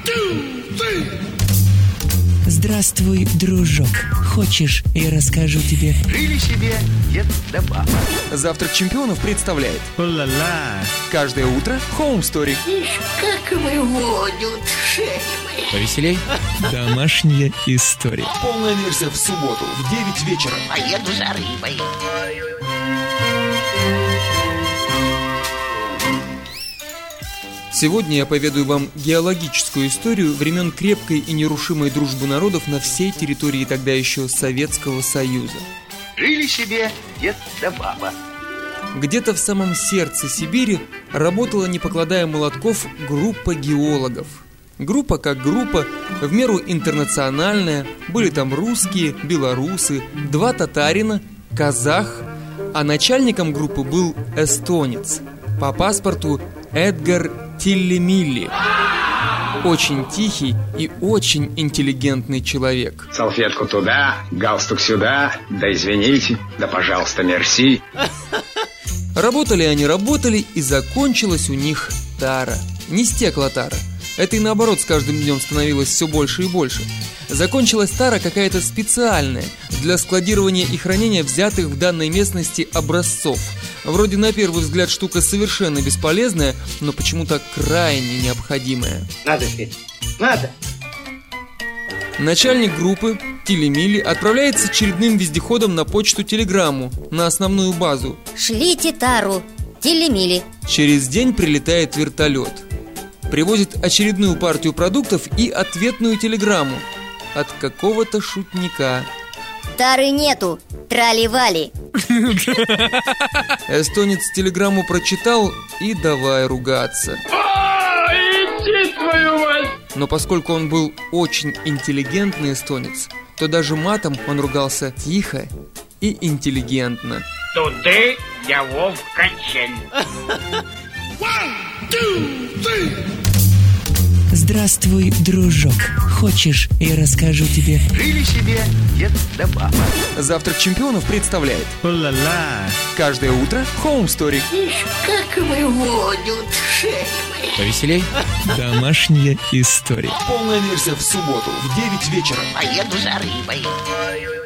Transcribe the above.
Здравствуй, дружок. Хочешь, я расскажу тебе? Жили себе дед да баба. Завтрак чемпионов представляет каждое утро Home Story. Ишь, как вы водят шельмы. Повеселей. Домашняя история. Полная версия в субботу в 9 вечера. Поеду за рыбой. Сегодня я поведаю вам геологическую историю времен крепкой и нерушимой дружбы народов на всей территории тогда еще Советского Союза. Жили себе дед да баба. Где-то в самом сердце Сибири работала, не покладая молотков, группа геологов. Группа как группа, в меру интернациональная, были там русские, белорусы, 2 татарина, казах, а начальником группы был эстонец, по паспорту Эдгар Тиллемилли. Очень тихий и очень интеллигентный человек. Салфетку туда, галстук сюда, да извините, да пожалуйста, мерси. Работали они, и закончилась у них тара. Не стекла тара. Это и наоборот с каждым днем становилось все больше и больше. Закончилась тара какая-то специальная для складирования и хранения взятых в данной местности образцов. Вроде на первый взгляд штука совершенно бесполезная, но почему-то крайне необходимая. Надо, Федь, надо. Начальник группы Тиллемилли отправляется очередным вездеходом на почту телеграмму на основную базу. Шлите тару, Тиллемилли. Через день прилетает вертолет. Привозит очередную партию продуктов и ответную телеграмму от какого-то шутника. Тары нету, трали-вали. Эстонец телеграмму прочитал и давай ругаться. Иди твою мать! Но поскольку он был очень интеллигентный эстонец, то даже матом он ругался тихо и интеллигентно. Туды я в качель. Здравствуй, дружок. Хочешь, я расскажу тебе? Жили себе дед да баба. Завтрак чемпионов представляет каждое утро Home Story. Ишь, как вы водят шельмы. Повеселей. Домашняя история. Полная версия в субботу в 9 вечера. Поеду за рыбой.